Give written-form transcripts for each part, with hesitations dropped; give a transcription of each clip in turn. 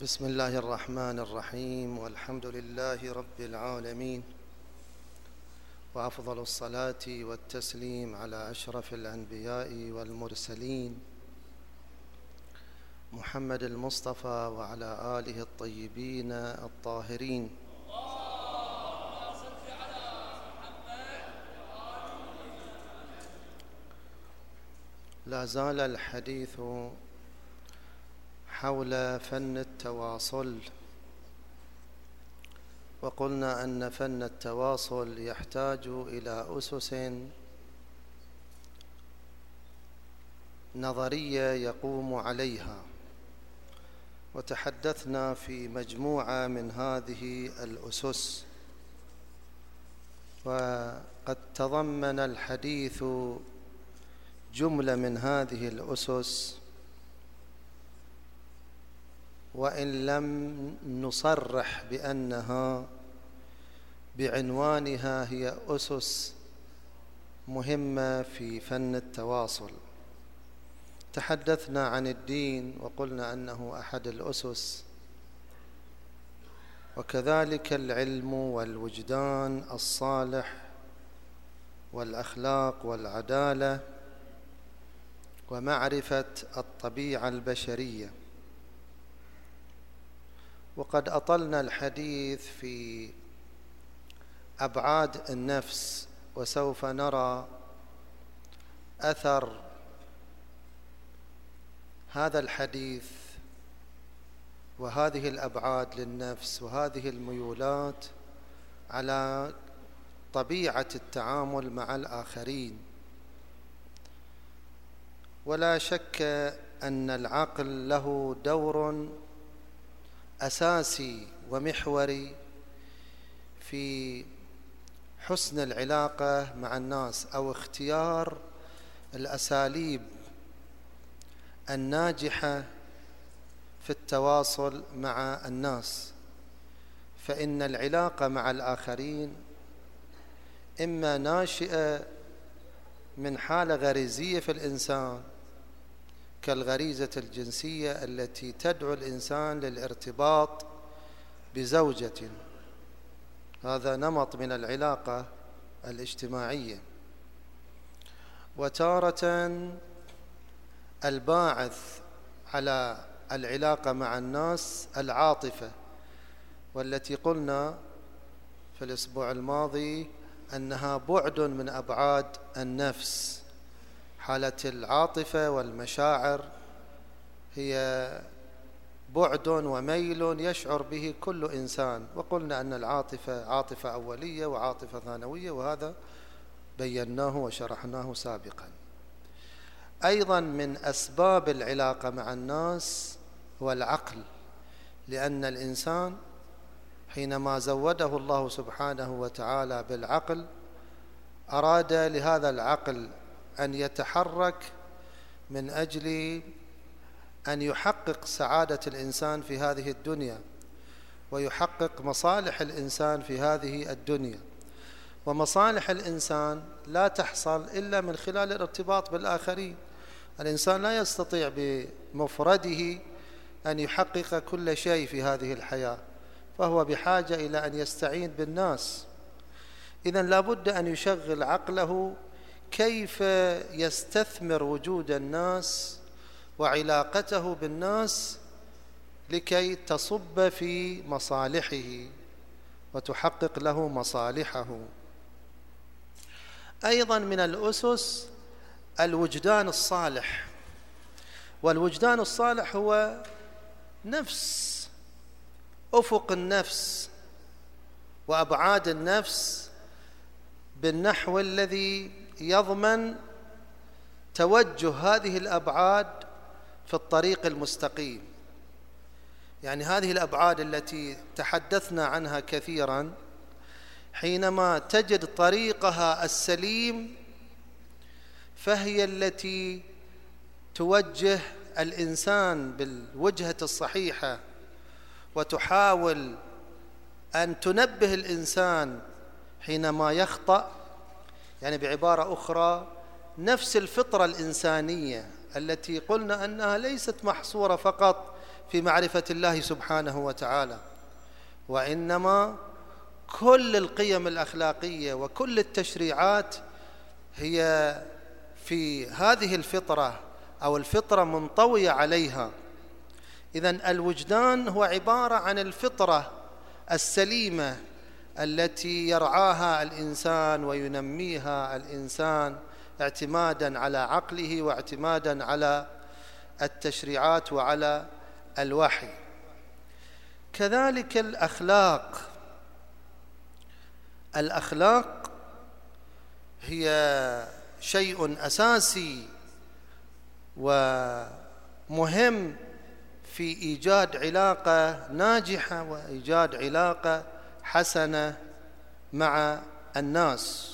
بسم الله الرحمن الرحيم، والحمد لله رب العالمين، وأفضل الصلاة والتسليم على أشرف الأنبياء والمرسلين محمد المصطفى وعلى آله الطيبين الطاهرين. لا زال الحديث حول فن التواصل، وقلنا أن فن التواصل يحتاج إلى أسس نظرية يقوم عليها، وتحدثنا في مجموعة من هذه الأسس، وقد تضمن الحديث جملة من هذه الأسس، وإن لم نصرح بأنها بعنوانها هي أسس مهمة في فن التواصل. تحدثنا عن الدين وقلنا أنه أحد الأسس، وكذلك العلم والوجدان الصالح والأخلاق والعدالة ومعرفة الطبيعة البشرية. وقد أطلنا الحديث في أبعاد النفس، وسوف نرى أثر هذا الحديث وهذه الأبعاد للنفس وهذه الميولات على طبيعة التعامل مع الآخرين. ولا شك أن العقل له دور أساسي ومحوري في حسن العلاقة مع الناس، أو اختيار الأساليب الناجحة في التواصل مع الناس. فإن العلاقة مع الآخرين إما ناشئة من حالة غريزية في الإنسان كالغريزة الجنسية التي تدعو الإنسان للارتباط بزوجة، هذا نمط من العلاقة الاجتماعية. وتارة الباعث على العلاقة مع الناس العاطفة، والتي قلنا في الأسبوع الماضي أنها بعد من أبعاد النفس. حالة العاطفة والمشاعر هي بعد وميل يشعر به كل إنسان، وقلنا أن العاطفة عاطفة أولية وعاطفة ثانوية، وهذا بيناه وشرحناه سابقا. أيضا من أسباب العلاقة مع الناس هو العقل، لأن الإنسان حينما زوده الله سبحانه وتعالى بالعقل أراد لهذا العقل أن يتحرك من أجل أن يحقق سعادة الإنسان في هذه الدنيا، ويحقق مصالح الإنسان في هذه الدنيا. ومصالح الإنسان لا تحصل إلا من خلال الارتباط بالآخرين. الإنسان لا يستطيع بمفرده أن يحقق كل شيء في هذه الحياة، فهو بحاجة إلى أن يستعين بالناس. إذن لا بد أن يشغل عقله كيف يستثمر وجود الناس وعلاقته بالناس لكي تصب في مصالحه وتحقق له مصالحه. أيضا من الأسس الوجدان الصالح، والوجدان الصالح هو نفس أفق النفس وأبعاد النفس بالنحو الذي يضمن توجه هذه الأبعاد في الطريق المستقيم. يعني هذه الأبعاد التي تحدثنا عنها كثيرا، حينما تجد طريقها السليم فهي التي توجه الإنسان بالوجهة الصحيحة، وتحاول أن تنبه الإنسان حينما يخطأ. يعني بعبارة أخرى، نفس الفطرة الإنسانية التي قلنا أنها ليست محصورة فقط في معرفة الله سبحانه وتعالى، وإنما كل القيم الأخلاقية وكل التشريعات هي في هذه الفطرة أو الفطرة منطوية عليها. إذن الوجدان هو عبارة عن الفطرة السليمة التي يرعاها الإنسان وينميها الإنسان اعتمادا على عقله واعتمادا على التشريعات وعلى الوحي. كذلك الأخلاق هي شيء أساسي ومهم في إيجاد علاقة ناجحة وإيجاد علاقة حسنة مع الناس.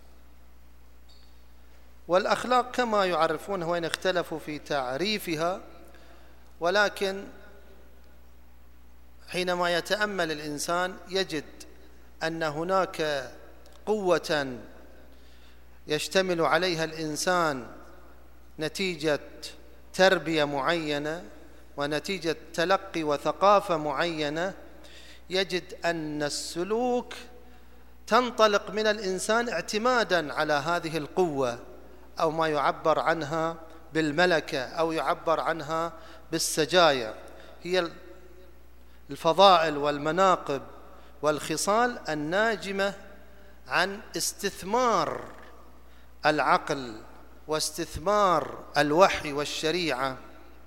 والأخلاق كما يعرفونها وإن اختلفوا في تعريفها، ولكن حينما يتأمل الإنسان يجد أن هناك قوة يشتمل عليها الإنسان نتيجة تربية معينة ونتيجة تلقي وثقافة معينة، يجد أن السلوك تنطلق من الإنسان اعتمادا على هذه القوة، أو ما يعبر عنها بالملكة أو يعبر عنها بالسجايا، هي الفضائل والمناقب والخصال الناجمة عن استثمار العقل واستثمار الوحي والشريعة.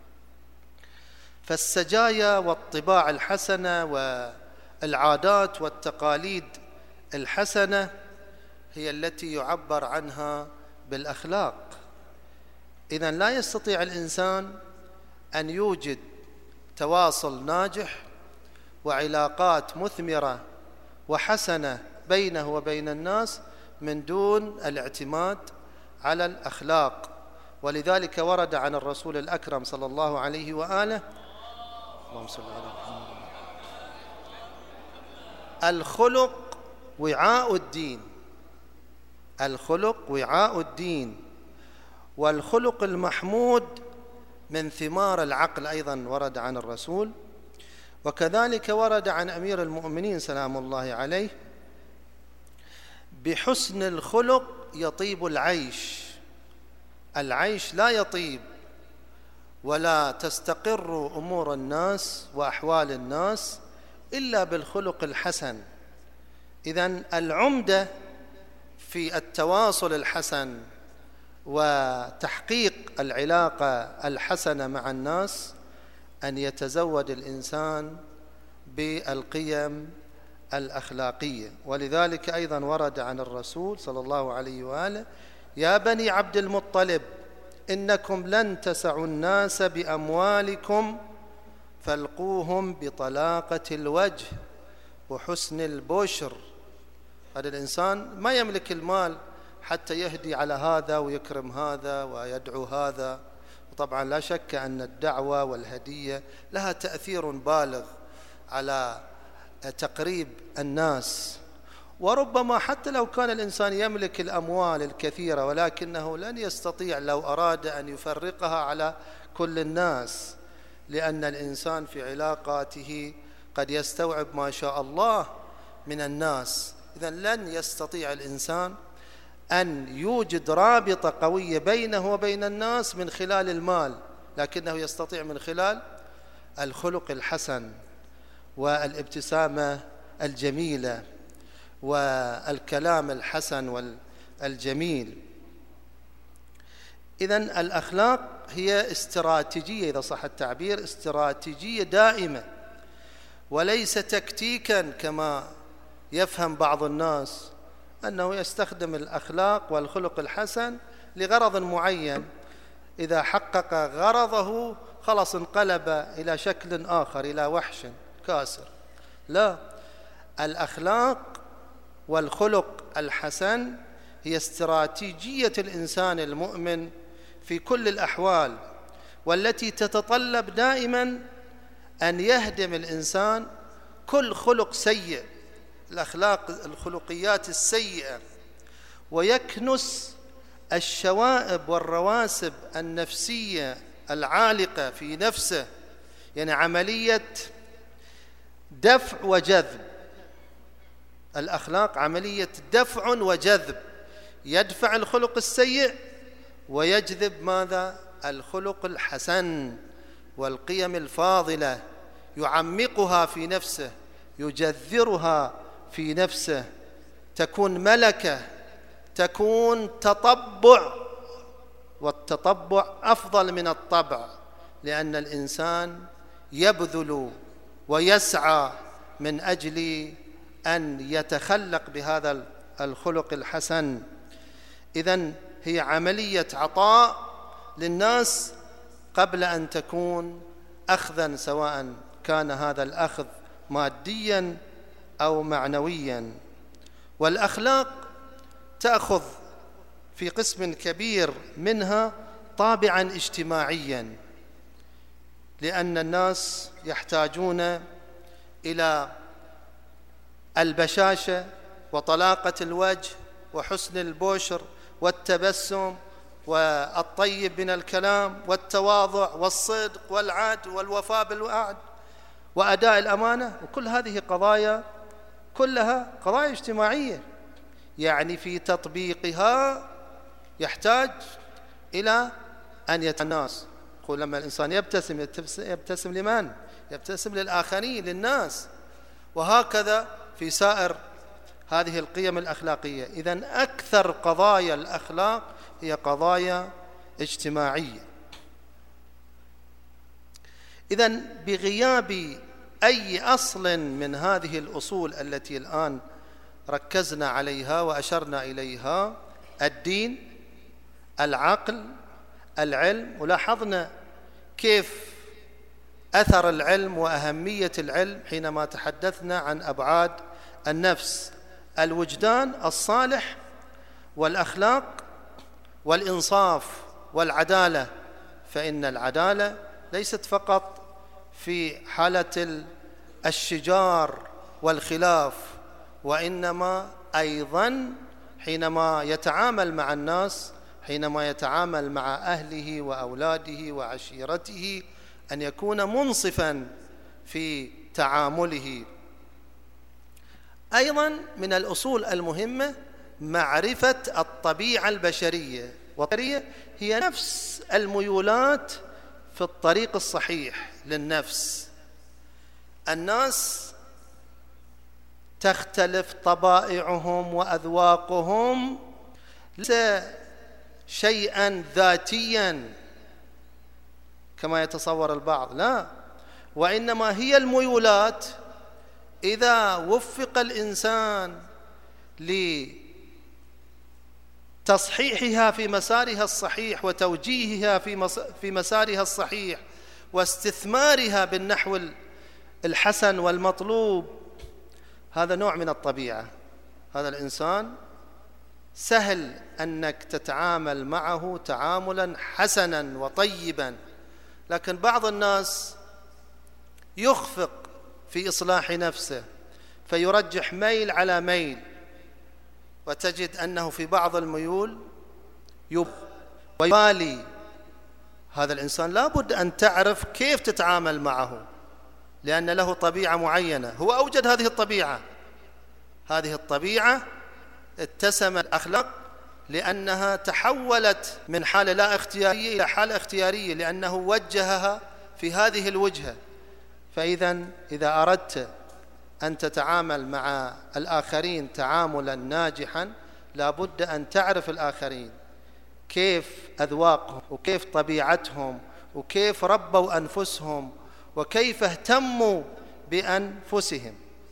فالسجايا والطباع الحسنة والعادات والتقاليد الحسنة هي التي يعبر عنها بالأخلاق. إذن لا يستطيع الإنسان أن يوجد تواصل ناجح وعلاقات مثمرة وحسنة بينه وبين الناس من دون الاعتماد على الأخلاق. ولذلك ورد عن الرسول الأكرم صلى الله عليه وآله: اللهم صل على محمد، الخلق وعاء الدين. الخلق وعاء الدين، والخلق المحمود من ثمار العقل. أيضا ورد عن الرسول، وكذلك ورد عن أمير المؤمنين سلام الله عليه: بحسن الخلق يطيب العيش. العيش لا يطيب ولا تستقر أمور الناس وأحوال الناس إلا بالخلق الحسن. إذن العمدة في التواصل الحسن وتحقيق العلاقة الحسنة مع الناس أن يتزود الإنسان بالقيم الأخلاقية. ولذلك أيضا ورد عن الرسول صلى الله عليه وآله: يا بني عبد المطلب إنكم لن تسعوا الناس بأموالكم فالقوهم بطلاقة الوجه وحسن البشر. هذا الإنسان ما يملك المال حتى يهدي على هذا ويكرم هذا ويدعو هذا. وطبعا لا شك أن الدعوة والهدية لها تأثير بالغ على تقريب الناس. وربما حتى لو كان الإنسان يملك الأموال الكثيرة ولكنه لن يستطيع لو أراد أن يفرقها على كل الناس، لأن الإنسان في علاقاته قد يستوعب ما شاء الله من الناس. إذن لن يستطيع الإنسان أن يوجد رابطة قوية بينه وبين الناس من خلال المال، لكنه يستطيع من خلال الخلق الحسن والابتسامة الجميلة والكلام الحسن والجميل. إذن الأخلاق هي استراتيجية، إذا صح التعبير، استراتيجية دائمة، وليس تكتيكا كما يفهم بعض الناس أنه يستخدم الأخلاق والخلق الحسن لغرض معين، إذا حقق غرضه خلاص انقلب إلى شكل آخر، إلى وحش كاسر. لا، الأخلاق والخلق الحسن هي استراتيجية الإنسان المؤمن في كل الأحوال، والتي تتطلب دائما أن يهدم الإنسان كل خلق سيء، الخلقيات السيئة، ويكنس الشوائب والرواسب النفسية العالقة في نفسه يعني عملية دفع وجذب. الأخلاق عملية دفع وجذب، يدفع الخلق السيء ويجذب ماذا؟ الخلق الحسن والقيم الفاضلة، يعمقها في نفسه، يجذرها في نفسه، تكون ملكة، تكون تطبع، والتطبع أفضل من الطبع، لأن الإنسان يبذل ويسعى من أجل أن يتخلق بهذا الخلق الحسن. إذن هي عملية عطاء للناس قبل أن تكون أخذا، سواء كان هذا الأخذ ماديا أو معنويا. والأخلاق تأخذ في قسم كبير منها طابعا اجتماعيا، لأن الناس يحتاجون إلى البشاشة وطلاقة الوجه وحسن البشر والتبسم والطيب من الكلام والتواضع والصدق والعدل والوفاء بالوعد وأداء الأمانة، وكل هذه قضايا كلها قضايا اجتماعية، يعني في تطبيقها يحتاج إلى أن الناس يقول لما الإنسان يبتسم لمن؟ يبتسم للآخرين، للناس، وهكذا في سائر هذه القيم الأخلاقية. إذن أكثر قضايا الأخلاق هي قضايا اجتماعية. إذن بغياب أي أصل من هذه الأصول التي الآن ركزنا عليها وأشرنا إليها، الدين، العقل، العلم، ولاحظنا كيف أثر العلم وأهمية العلم حينما تحدثنا عن أبعاد النفس، الوجدان الصالح والأخلاق والإنصاف والعدالة. فإن العدالة ليست فقط في حالة الشجار والخلاف، وإنما أيضا حينما يتعامل مع الناس، حينما يتعامل مع أهله وأولاده وعشيرته، أن يكون منصفا في تعامله. أيضا من الأصول المهمة معرفة الطبيعة البشرية، والطبيعة هي نفس الميولات في الطريق الصحيح للنفس. الناس تختلف طبائعهم وأذواقهم، ليس شيئا ذاتيا كما يتصور البعض، لا، وإنما هي الميولات إذا وفق الإنسان لتصحيحها في مسارها الصحيح وتوجيهها في مسارها الصحيح واستثمارها بالنحو الحسن والمطلوب، هذا نوع من الطبيعة. هذا الإنسان سهل أنك تتعامل معه تعاملا حسنا وطيبا، لكن بعض الناس يخفق في إصلاح نفسه فيرجح ميل على ميل، وتجد أنه في بعض الميول ويبالي. هذا الإنسان لا بد أن تعرف كيف تتعامل معه، لأن له طبيعة معينة، هو أوجد هذه الطبيعة. هذه الطبيعة اتسم الأخلاق لأنها تحولت من حالة لا اختيارية إلى حالة اختيارية، لأنه وجهها في هذه الوجهة. إذا أردت أن تتعامل مع الآخرين تعاملا ناجحا، لابد أن تعرف الآخرين كيف أذواقهم وكيف طبيعتهم وكيف ربوا أنفسهم وكيف اهتموا بأنفسهم.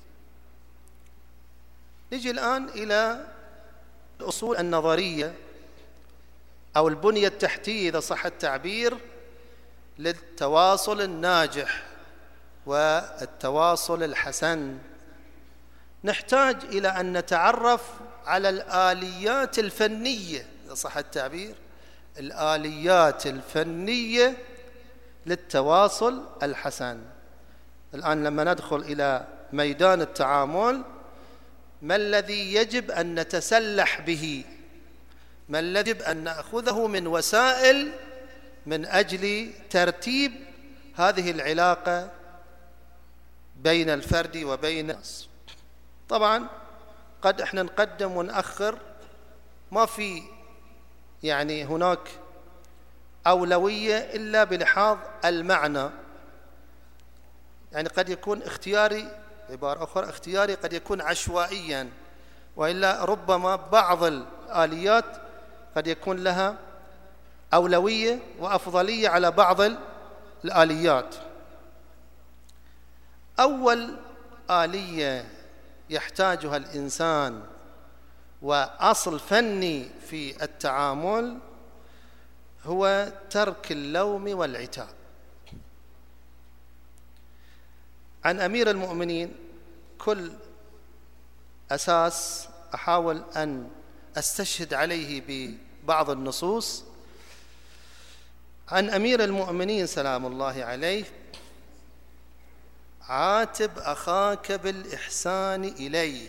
نجي الآن إلى الأصول النظرية أو البنية التحتية إذا صح التعبير للتواصل الناجح والتواصل الحسن. نحتاج إلى أن نتعرف على الآليات الفنية إذا صح التعبير، الآليات الفنية للتواصل الحسن. الآن لما ندخل إلى ميدان التعامل، ما الذي يجب أن نتسلح به؟ ما الذي يجب أن نأخذه من وسائل من أجل ترتيب هذه العلاقة بين الفرد وبين الناس. طبعا قد احنا نقدم ونأخر، ما في يعني هناك أولوية إلا بلحاظ المعنى. يعني قد يكون اختياري، بعبارة أخرى اختياري قد يكون عشوائيا، وإلا ربما بعض الآليات قد يكون لها أولوية وأفضلية على بعض الآليات. أول آلية يحتاجها الإنسان وأصل فني في التعامل هو ترك اللوم والعتاب. عن أمير المؤمنين كل أساس أحاول أن أستشهد عليه ببعض النصوص. عن أمير المؤمنين سلام الله عليه: عاتب أخاك بالإحسان إليه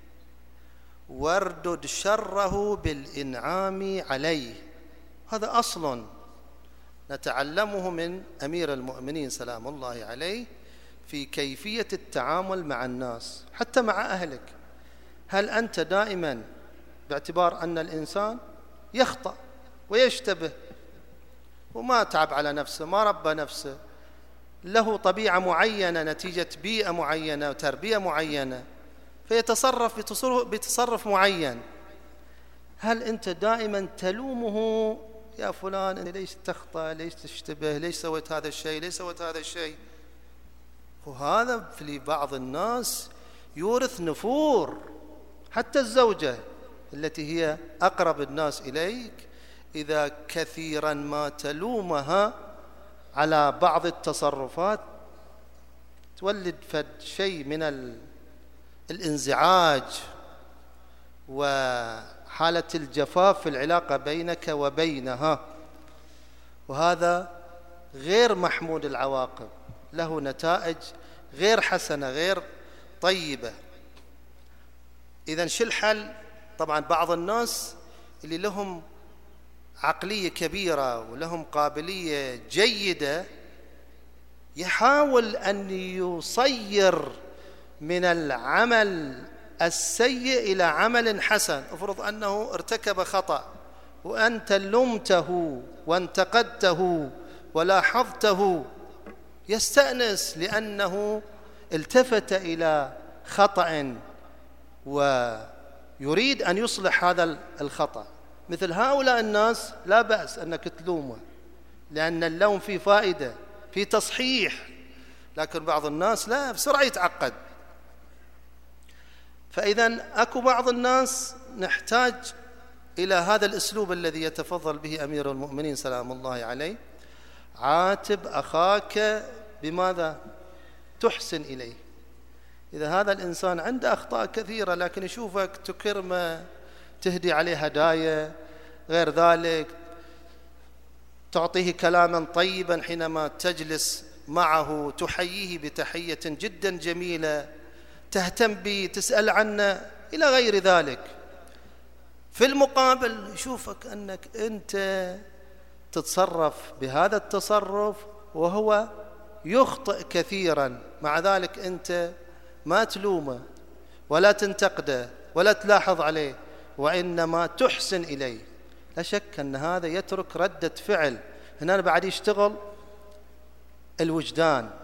واردد شره بالإنعام عليه. هذا أصل نتعلمه من أمير المؤمنين سلام الله عليه في كيفية التعامل مع الناس، حتى مع أهلك. هل أنت دائما باعتبار أن الإنسان يخطأ ويشتبه وما تعب على نفسه، ما ربى نفسه، له طبيعة معينة نتيجة بيئة معينة وتربية معينة، فيتصرف بتصرف معين، هل أنت دائما تلومه يا فلان ليش تخطأ، ليش تشتبه، ليش سويت هذا الشيء، ليش سويت هذا الشيء؟ وهذا في بعض الناس يورث نفور. حتى الزوجة التي هي أقرب الناس إليك إذا كثيرا ما تلومها على بعض التصرفات تولد فد شيء من الانزعاج وحالة الجفاف في العلاقة بينك وبينها، وهذا غير محمود العواقب، له نتائج غير حسنة غير طيبة. إذن شو الحل؟ طبعا بعض الناس اللي لهم عقلية كبيرة ولهم قابلية جيدة يحاول أن يصير من العمل السيء إلى عمل حسن. افرض أنه ارتكب خطأ وأنت لمته وانتقدته ولاحظته، يستأنس لأنه التفت إلى خطأ ويريد أن يصلح هذا الخطأ. مثل هؤلاء الناس لا بأس أنك تلومه، لأن اللوم فيه فائدة، فيه تصحيح. لكن بعض الناس لا، بسرعة يتعقد. فإذا أكو بعض الناس نحتاج إلى هذا الأسلوب الذي يتفضل به أمير المؤمنين سلام الله عليه: عاتب أخاك بماذا؟ تحسن إليه. إذا هذا الإنسان عنده أخطاء كثيرة لكن يشوفك تكرمه، تهدي عليه هدايا، غير ذلك تعطيه كلاما طيبا حينما تجلس معه، تحييه بتحية جدا جميلة، تهتم به، تسأل عنه إلى غير ذلك. في المقابل يشوفك أنك أنت تتصرف بهذا التصرف وهو يخطئ كثيرا، مع ذلك أنت ما تلومه ولا تنتقده ولا تلاحظ عليه، وإنما تحسن إليه. لا شك أن هذا يترك ردة فعل. هنا بعد يشتغل الوجدان،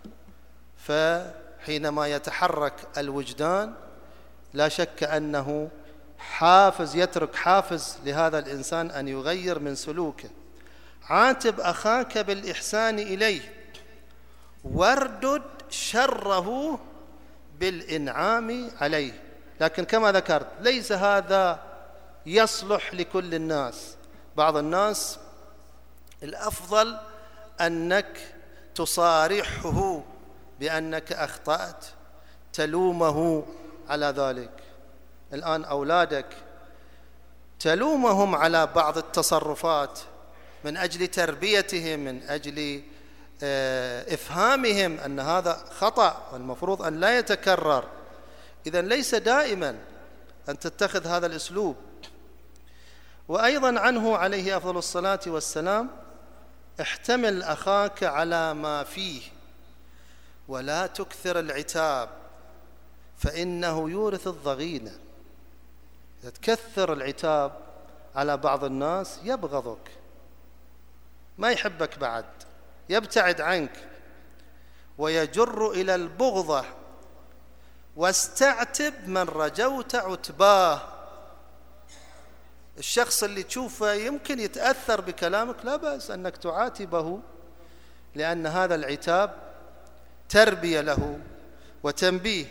فحينما يتحرك الوجدان لا شك أنه حافز، يترك حافز لهذا الإنسان أن يغير من سلوكه. عاتب أخاك بالإحسان إليه واردد شره بالإنعام عليه. لكن كما ذكرت ليس هذا يصلح لكل الناس. بعض الناس الأفضل أنك تصارحه بأنك أخطأت، تلومه على ذلك. الآن أولادك تلومهم على بعض التصرفات من أجل تربيتهم، من أجل إفهامهم أن هذا خطأ والمفروض أن لا يتكرر. إذن ليس دائما أن تتخذ هذا الأسلوب. وأيضا عنه عليه أفضل الصلاة والسلام احتمل أخاك على ما فيه ولا تكثر العتاب فإنه يورث الضغينة. إذا تكثر العتاب على بعض الناس يبغضك، ما يحبك بعد، يبتعد عنك ويجر إلى البغضة. واستعتب من رجوت عتباه. الشخص اللي تشوفه يمكن يتأثر بكلامك، لا بأس أنك تعاتبه، لأن هذا العتاب تربية له وتنبيه.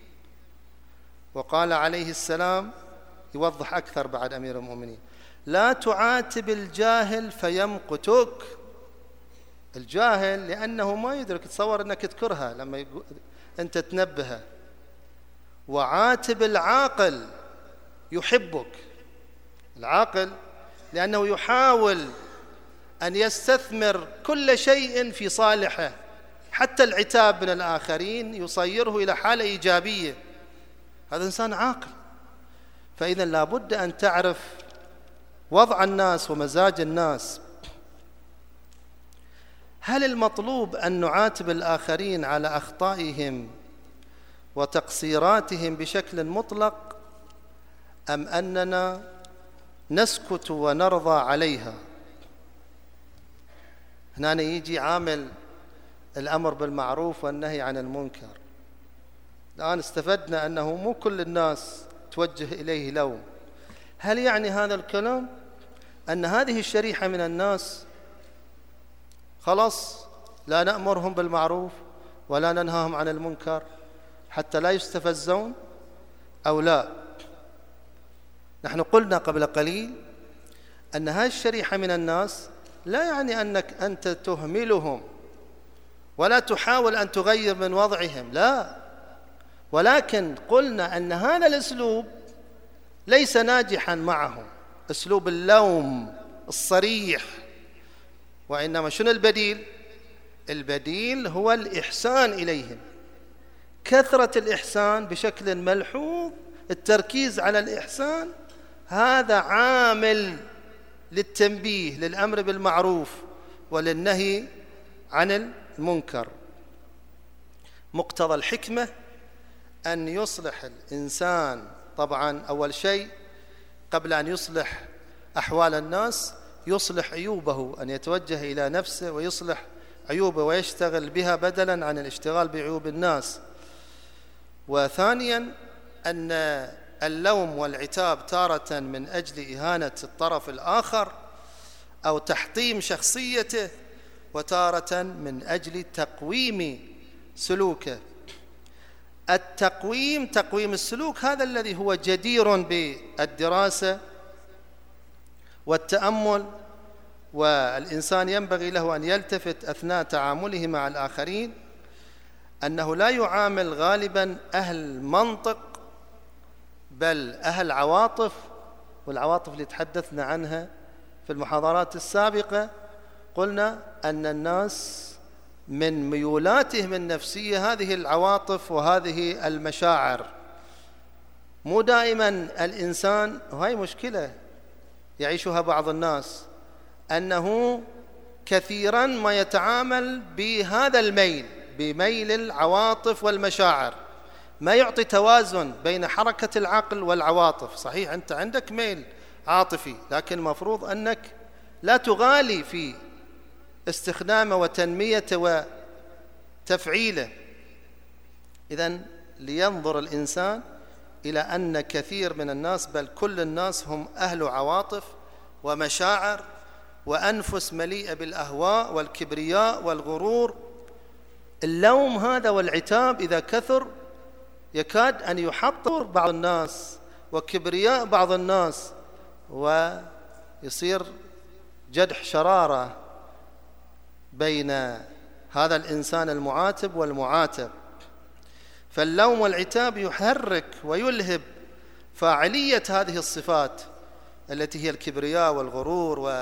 وقال عليه السلام يوضح أكثر بعد أمير المؤمنين: لا تعاتب الجاهل فيمقتك. الجاهل لأنه ما يدرك، تصور أنك تكرهه لما أنت تنبهه. وعاتب العاقل يحبك. العاقل لأنه يحاول أن يستثمر كل شيء في صالحه، حتى العتاب من الآخرين يصيره إلى حالة إيجابية. هذا إنسان عاقل. فإذا لا بد أن تعرف وضع الناس ومزاج الناس. هل المطلوب أن نعاتب الآخرين على أخطائهم وتقصيراتهم بشكل مطلق، أم أننا نسكت ونرضى عليها؟ هنا يجي عامل الأمر بالمعروف والنهي عن المنكر. الآن استفدنا أنه مو كل الناس توجه إليه لوم. هل يعني هذا الكلام أن هذه الشريحة من الناس خلاص لا نأمرهم بالمعروف ولا ننهاهم عن المنكر حتى لا يستفزون أو لا؟ نحن قلنا قبل قليل أن هذه الشريحة من الناس لا يعني أنك أنت تهملهم ولا تحاول أن تغير من وضعهم، لا، ولكن قلنا أن هذا الأسلوب ليس ناجحا معهم، أسلوب اللوم الصريح. وإنما شنو البديل؟ البديل هو الإحسان إليهم، كثرة الإحسان بشكل ملحوظ. التركيز على الإحسان هذا عامل للتنبيه، للأمر بالمعروف وللنهي عن المنكر. مقتضى الحكمة أن يصلح الإنسان طبعا أول شيء قبل أن يصلح أحوال الناس يصلح عيوبه، أن يتوجه إلى نفسه ويصلح عيوبه ويشتغل بها بدلا عن الاشتغال بعيوب الناس. وثانيا أن اللوم والعتاب تارة من أجل إهانة الطرف الآخر أو تحطيم شخصيته، وتارة من أجل تقويم سلوكه. تقويم السلوك هذا الذي هو جدير بالدراسة والتأمل، والإنسان ينبغي له أن يلتفت أثناء تعامله مع الآخرين أنه لا يعامل غالبا أهل منطق بل أهل عواطف. والعواطف اللي تحدثنا عنها في المحاضرات السابقة قلنا أن الناس من ميولاتهم النفسية هذه العواطف وهذه المشاعر. مو دائما الإنسان، وهي مشكلة يعيشها بعض الناس، أنه كثيرا ما يتعامل بهذا الميل، بميل العواطف والمشاعر، ما يعطي توازن بين حركة العقل والعواطف. صحيح أنت عندك ميل عاطفي، لكن المفروض أنك لا تغالي في استخدامه وتنميته وتفعيله. إذن لينظر الإنسان إلى أن كثير من الناس بل كل الناس هم أهل عواطف ومشاعر وأنفس مليئة بالأهواء والكبرياء والغرور. اللوم هذا والعتاب إذا كثر يكاد أن يحطر بعض الناس وكبرياء بعض الناس، ويصير جدح شرارة بين هذا الإنسان المعاتب والمعاتب. فاللوم والعتاب يحرك ويلهب فاعلية هذه الصفات التي هي الكبرياء والغرور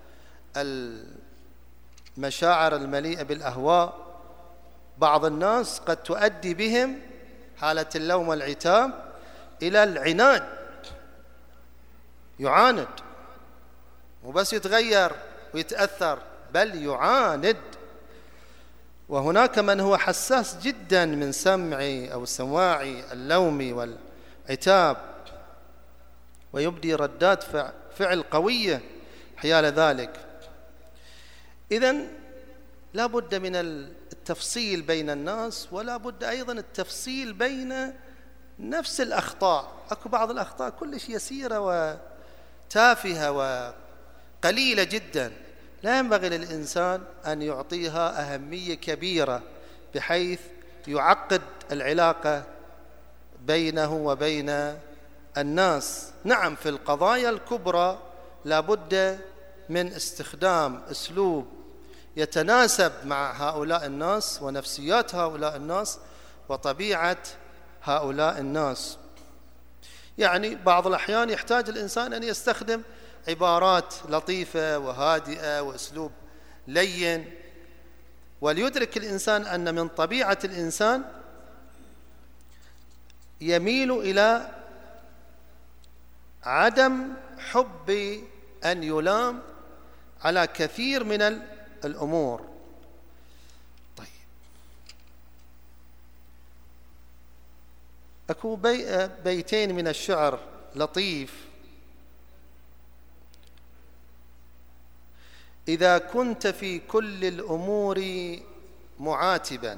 والمشاعر المليئة بالأهواء. بعض الناس قد تؤدي بهم حالة اللوم والعتاب إلى العناد، يعاند وبس يتغير ويتأثر، بل يعاند. وهناك من هو حساس جدا من سمعي أو سماعي اللوم والعتاب، ويبدي ردات فعل قوية حيال ذلك. إذن لا بد من التفصيل بين الناس، ولا بد أيضا التفصيل بين نفس الأخطاء. أكو بعض الأخطاء كلش يسيرة وتافهة وقليلة جدا، لا ينبغي للإنسان أن يعطيها أهمية كبيرة بحيث يعقد العلاقة بينه وبين الناس. نعم، في القضايا الكبرى لا بد من استخدام أسلوب يتناسب مع هؤلاء الناس ونفسيات هؤلاء الناس وطبيعة هؤلاء الناس. يعني بعض الأحيان يحتاج الإنسان أن يستخدم عبارات لطيفة وهادئة وأسلوب لين، وليدرك الإنسان أن من طبيعة الإنسان يميل إلى عدم حب أن يلام على كثير من الأمور. طيب، أكو بيتين من الشعر لطيف: إذا كنت في كل الأمور معاتبا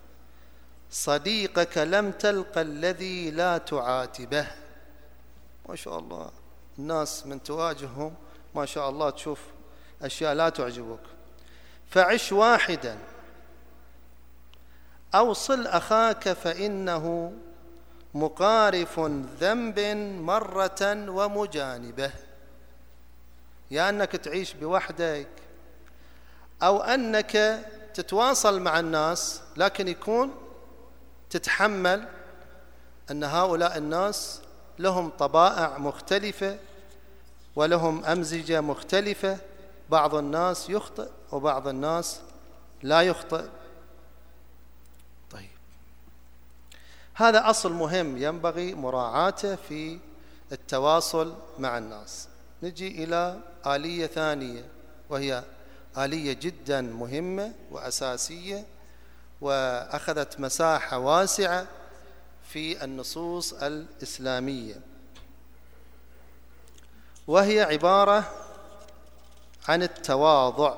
صديقك لم تلق الذي لا تعاتبه. ما شاء الله، الناس من تواجههم ما شاء الله تشوف أشياء لا تعجبك. فعش واحدا أو صل أخاك فإنه مقارف ذنب مرة ومجانبه. يا أنك تعيش بوحدك أو أنك تتواصل مع الناس، لكن يكون تتحمل أن هؤلاء الناس لهم طبائع مختلفة ولهم أمزجة مختلفة. بعض الناس يخطئ وبعض الناس لا يخطئ. طيب، هذا أصل مهم ينبغي مراعاته في التواصل مع الناس. نجي إلى آلية ثانية، وهي آلية جدا مهمة وأساسية، وأخذت مساحة واسعة في النصوص الإسلامية، وهي عبارة عن التواضع.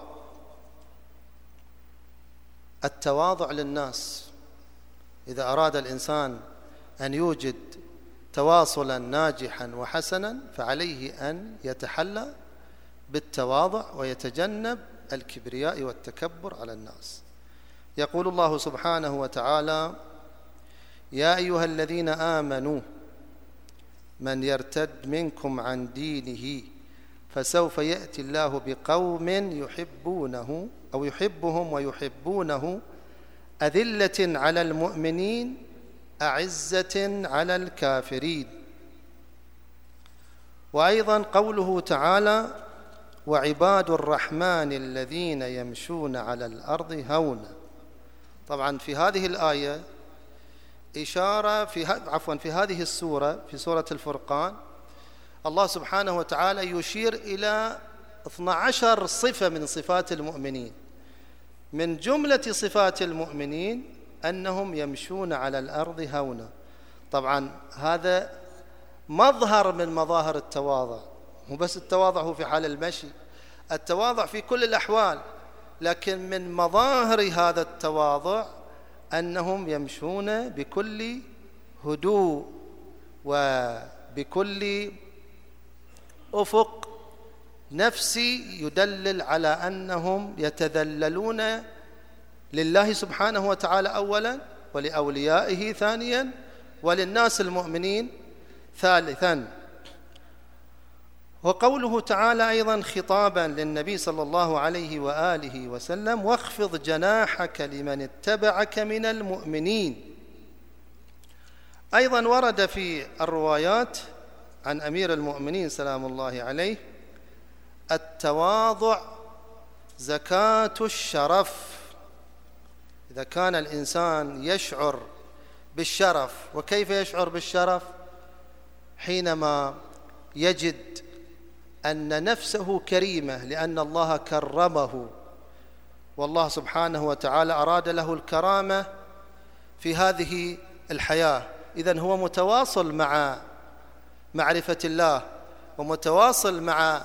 التواضع للناس. إذا أراد الإنسان أن يوجد تواصلا ناجحا وحسنا فعليه أن يتحلى بالتواضع ويتجنب الكبرياء والتكبر على الناس. يقول الله سبحانه وتعالى: يا أيها الذين آمنوا من يرتد منكم عن دينه فسوف يأتي الله بقوم يحبونه أو يحبهم ويحبونه أذلة على المؤمنين أعزة على الكافرين. وأيضا قوله تعالى: وعباد الرحمن الذين يمشون على الأرض هونا. طبعا في هذه الآية إشارة في هذه السورة، في سورة الفرقان، الله سبحانه وتعالى يشير إلى 12 صفة من صفات المؤمنين. من جملة صفات المؤمنين أنهم يمشون على الأرض هونا. طبعا هذا مظهر من مظاهر التواضع، مو بس التواضع هو في حال المشي، التواضع في كل الأحوال، لكن من مظاهر هذا التواضع أنهم يمشون بكل هدوء وبكل أفق نفسي يدلل على أنهم يتذللون لله سبحانه وتعالى أولا، ولأوليائه ثانيا، وللناس المؤمنين ثالثا. وقوله تعالى أيضا خطابا للنبي صلى الله عليه وآله وسلم: واخفض جناحك لمن اتبعك من المؤمنين. أيضا ورد في الروايات عن أمير المؤمنين سلام الله عليه: التواضع زكاة الشرف. إذا كان الإنسان يشعر بالشرف، وكيف يشعر بالشرف؟ حينما يجد أن نفسه كريمة لأن الله كرمه والله سبحانه وتعالى أراد له الكرامة في هذه الحياة. إذن هو متواصل مع معرفة الله، ومتواصل مع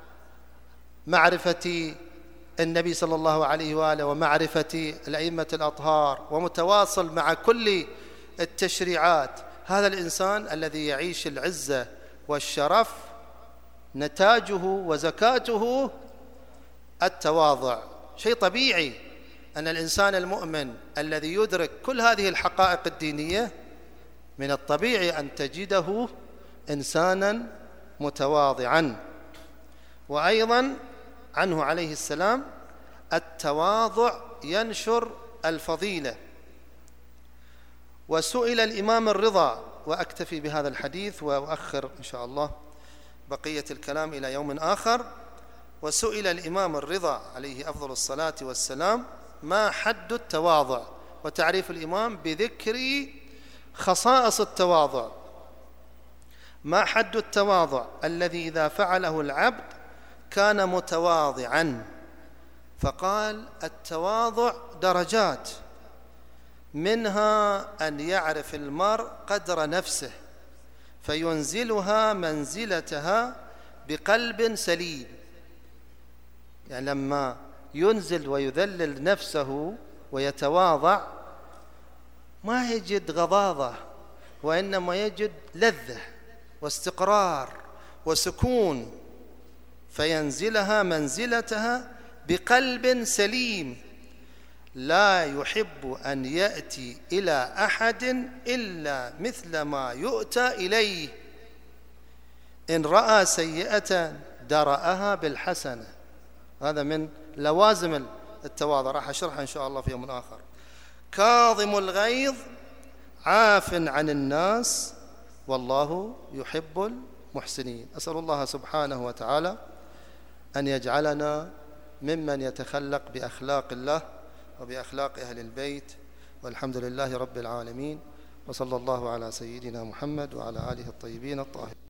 معرفة النبي صلى الله عليه وآله ومعرفة الأئمة الأطهار، ومتواصل مع كل التشريعات. هذا الإنسان الذي يعيش العزة والشرف نتاجه وزكاته التواضع. شيء طبيعي أن الإنسان المؤمن الذي يدرك كل هذه الحقائق الدينية من الطبيعي أن تجده إنسانا متواضعا. وأيضا عنه عليه السلام: التواضع ينشر الفضيلة. وسئل الإمام الرضا، وأكتفي بهذا الحديث وأؤخر إن شاء الله بقية الكلام إلى يوم آخر. وسئل الإمام الرضا عليه أفضل الصلاة والسلام: ما حد التواضع؟ وتعريف الإمام بذكر خصائص التواضع. ما حد التواضع الذي إذا فعله العبد كان متواضعا؟ فقال: التواضع درجات، منها أن يعرف المرء قدر نفسه فينزلها منزلتها بقلب سليم. يعني لما ينزل ويذلل نفسه ويتواضع ما يجد غضاضة، وإنما يجد لذة واستقرار وسكون، فينزلها منزلتها بقلب سليم لا يحب أن يأتي إلى أحد إلا مثل ما يؤتى إليه، إن رأى سيئة درأها بالحسنة. هذا من لوازم التواضع، راح أشرحها إن شاء الله في يوم آخر. كاظم الغيظ عاف عن الناس والله يحب المحسنين. أسأل الله سبحانه وتعالى أن يجعلنا ممن يتخلق بأخلاق الله وبأخلاق أهل البيت، والحمد لله رب العالمين، وصلى الله على سيدنا محمد وعلى آله الطيبين الطاهرين.